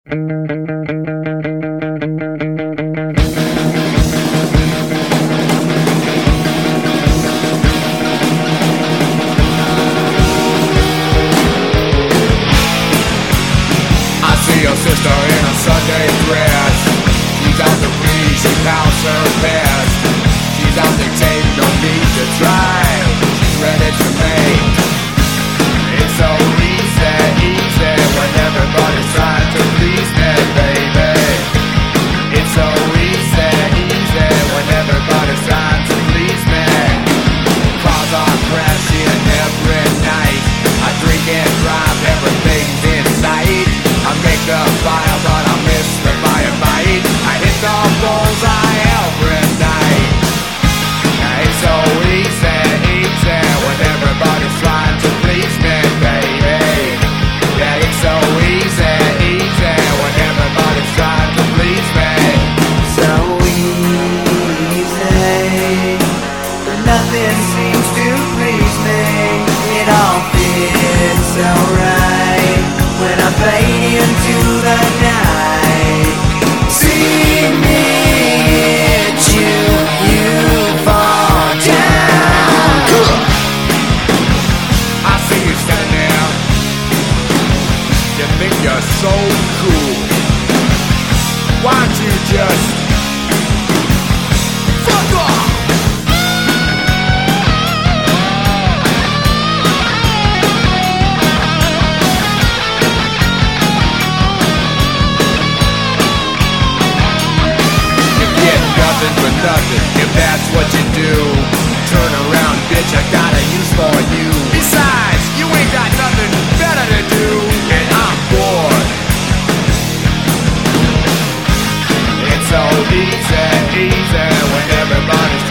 Your sister in a Sunday dress. She's out to please, she pounds her best. She's out to take, no need to try. She's ready to make. It's so easy, easy when everybody's trying to please me, baby. It's so easy, easy when everybody's trying to please me. Cars are crashing every night. I drink and drive, everything's in sight. I make the fire, but I miss the firefight. I hit the bullseye every night. It's so easy, easy when everybody's trying to please me, baby. Yeah, it's so easy, easy when everybody's trying to please me. So easy, but nothing seems to please me. It all fits so right when I fade into the night. See me hit you, you fall down. I see you standing there. You think you're so cool. Why don't you just fuck off? For nothing, if that's what you do. Turn around, bitch, I got a use for you. Besides, you ain't got nothing better to do, and I'm bored. It's so easy, easy when everybody's